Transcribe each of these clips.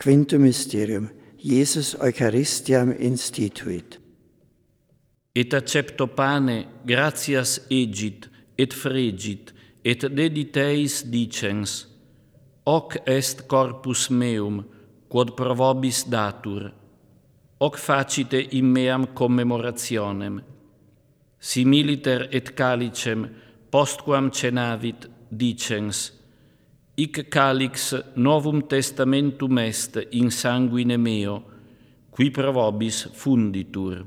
Quintum Mysterium, Jesus Eucharistiam instituit. Et accepto pane, gratias egit, et fregit, et dediteis dicens, hoc est corpus meum, quod pro vobis datur, hoc facite in meam commemorationem. Similiter et calicem, postquam cenavit, dicens, hic calix novum testamentum est in sanguine meo, qui pro vobis funditur.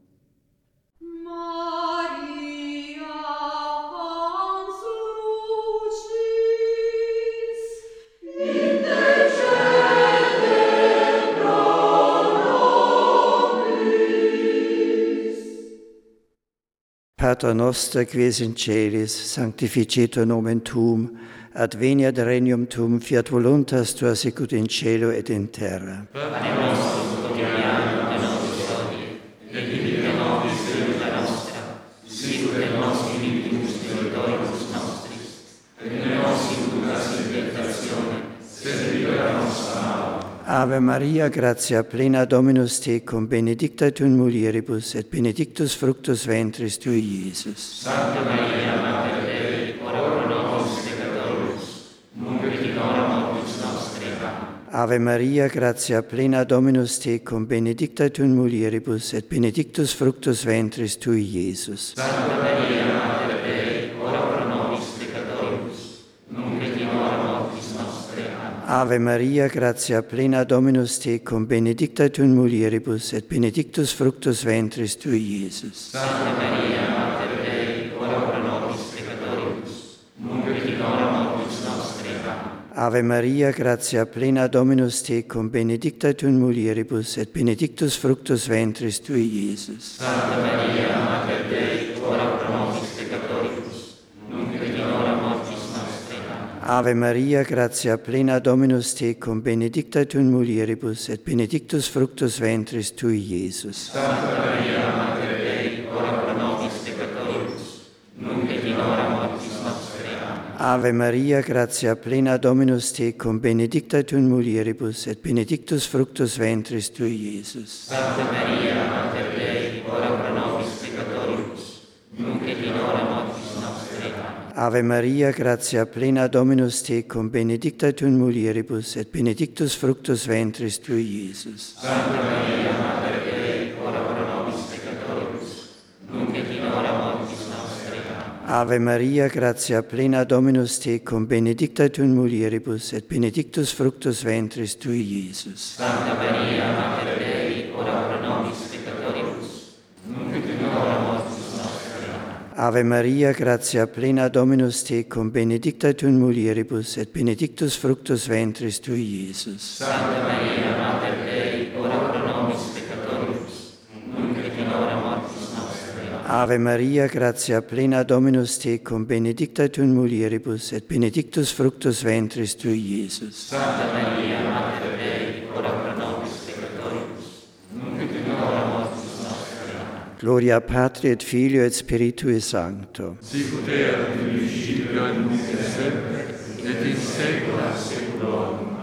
Pater noster, qui es in celis, sanctificetur nomen tuum, adveniat regnum tuum, fiat voluntas tua sicut in cielo et in terra. Panem nostrum quotidianum da nobis hodie, et dimitte nobis debita nostra, sicut et nos dimittimus debitoribus nostris, et ne nos inducas in tentationem, sed libera nos a malo. Ave Maria, gratia plena Dominus tecum, benedicta tu in mulieribus, et benedictus fructus ventris tui, Iesus. Sancta Maria, Mater Dei, ora pro nobis peccatoribus, nunc et in hora mortis nostre. Amen. Ave Maria, gratia plena Dominus tecum, benedicta tu in mulieribus, et benedictus fructus ventris tui, Iesus. Sancta Maria, Mater Dei, ora pro nobis peccatoribus, nunc et in hora mortis nostre. Amen. Ave Maria, gratia plena Dominus tecum, benedicta tu in mulieribus, et benedictus fructus ventris tui, Iesus. Sancta Maria, Mater Dei, ora pro nobis peccatoribus, nunc et in hora mortis nostre. Amen. Ave Maria, gratia plena Dominus tecum, benedicta tu in mulieribus, et benedictus fructus ventris tui, Iesus. Sancta Maria, Mater Dei, ora pro nobis peccatoribus, nunc et in hora mortis nostre. Amen. Ave Maria, gratia plena Dominus tecum, benedicta tu in mulieribus, et benedictus fructus ventris tui, Iesus. Sancta Maria, Mater Dei, ora pro nobis peccatoribus, nunc et in hora mortis nostre. Amen. Ave Maria, gratia plena Dominus tecum, benedicta tu in mulieribus, et benedictus fructus ventris tui, Iesus. Sancta Maria, Mater Dei, ora pro nobis peccatoribus, nunc et in hora mortis nostre. Amen. Ave Maria, gratia plena Dominus tecum, benedicta tu in mulieribus, et benedictus fructus ventris tui, Iesus. Sancta Maria, Mater Dei, ora pro nobis peccatoribus, nunc et in hora mortis nostre. Amen. Ave Maria, gratia plena Dominus tecum, benedicta tu in mulieribus, et benedictus fructus ventris tui, Iesus. Sancta Maria, Mater Dei, ora pro nobis peccatoribus, nunc et in hora mortis nostre. Amen. Ave Maria, gratia plena Dominus tecum, benedicta tu in mulieribus, et benedictus fructus ventris tui, Iesus. Sancta Maria, Mater Dei, ora pro nobis peccatoribus, nunc et in hora mortis nostre. Amen. Ave Maria, gratia plena Dominus tecum, benedicta tu in mulieribus, et benedictus fructus ventris tui, Iesus. Sancta Maria, Mater Dei, ora pro nobis peccatoribus, nunc et in hora mortis nostre. Amen. Gloria Patri et Filio et Spiritui Sancto. Sicut erat in principio et nunc et semper, et in saecula saeculorum.